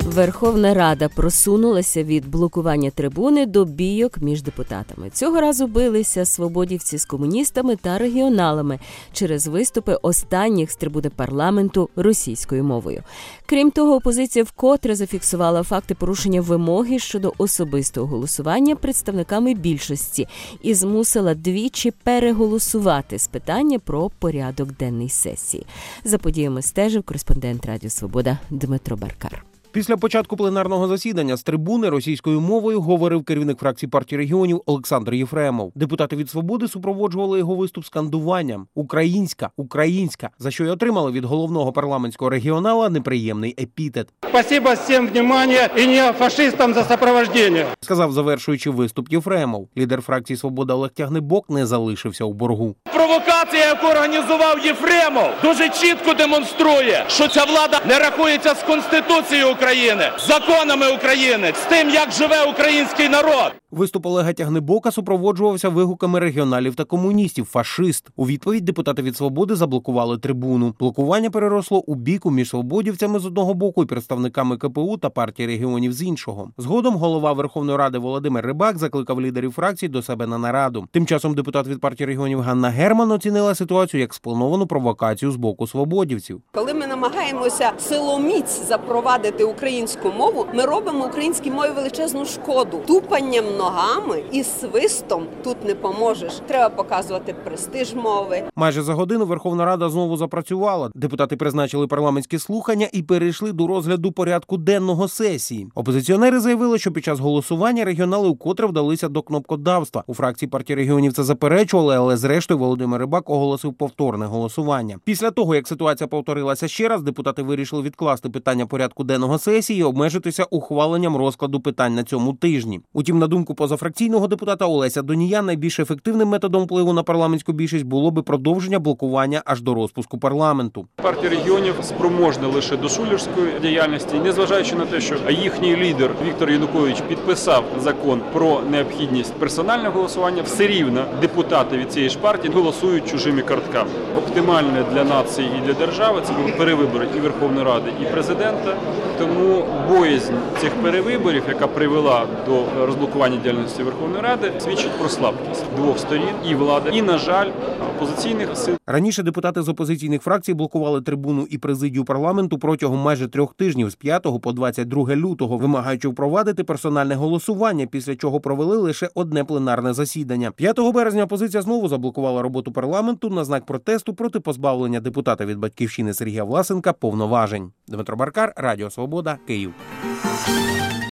Верховна Рада просунулася від блокування трибуни до бійок між депутатами. Цього разу билися свободівці з комуністами та регіоналами через виступи останніх з трибуни парламенту російською мовою. Крім того, опозиція вкотре зафіксувала факти порушення вимоги щодо особистого голосування представниками більшості і змусила двічі переголосувати з питання про порядок денний сесії. За подіями стежив кореспондент Радіо Свобода Дмитро Баркар. Після початку пленарного засідання з трибуни російською мовою говорив керівник фракції партії регіонів Олександр Єфремов. Депутати від «Свободи» супроводжували його виступ скандуванням «Українська! Українська!», за що й отримали від головного парламентського регіонала неприємний епітет. «Спасибо всім внимание і не фашистам за сопровождение», сказав, завершуючи виступ Єфремов. Лідер фракції «Свобода» Олег Тягнибок не залишився у боргу. Провокація, яку організував Єфремов, дуже чітко демонструє, що ця влада не рахується з Конституцією України, з законами України, з тим, як живе український народ. Виступ Олега Тягнибока супроводжувався вигуками регіоналів та комуністів «фашист». У відповідь депутати від «Свободи» заблокували трибуну. Блокування переросло у бійку між свободівцями з одного боку і представниками КПУ та партії регіонів з іншого. Згодом голова Верховної Ради Володимир Рибак закликав лідерів фракцій до себе на нараду. Тим часом депутат від партії регіонів Ганна Герман оцінила ситуацію як сплановану провокацію з боку свободівців. Коли ми намагаємося силоміць запровадити українську мову, ми робимо українській мові величезну шкоду. Тупанням ногами і свистом тут не поможеш. Треба показувати престиж мови. Майже за годину Верховна Рада знову запрацювала. Депутати призначили парламентські слухання і перейшли до розгляду порядку денного сесії. Опозиціонери заявили, що під час голосування регіонали вкотре вдалися до кнопкодавства. У фракції партії регіонів це заперечували, але зрештою Володимир Рибак оголосив повторне голосування. Після того, як ситуація повторилася ще раз, депутати вирішили відкласти питання порядку денного сесії і обмежитися ухваленням розкладу питань на цьому тижні. Утім, на думку позафракційного депутата Олеся Донія, найбільш ефективним методом впливу на парламентську більшість було би продовження блокування аж до розпуску парламенту. Партія регіонів спроможна лише до шулерської діяльності, незважаючи на те, що їхній лідер Віктор Янукович підписав закон про необхідність персонального голосування, все рівно депутати від цієї ж партії голосують чужими картками. Оптимальне для нації і для держави це були перевибори і Верховної Ради, і президента. Тому боязнь цих перевиборів, яка привела до розблокування діяльності Верховної Ради, свідчить про слабкість двох сторін – і влади, і, на жаль, опозиційних сил. Раніше депутати з опозиційних фракцій блокували трибуну і президію парламенту протягом майже 3 тижнів з 5 по 22 лютого, вимагаючи впровадити персональне голосування, після чого провели лише одне пленарне засідання. 5 березня опозиція знову заблокувала роботу парламенту на знак протесту проти позбавлення депутата від «Батьківщини» Сергія Власенка повноважень. Дмитро Баркар, Радіо Свобода, Київ.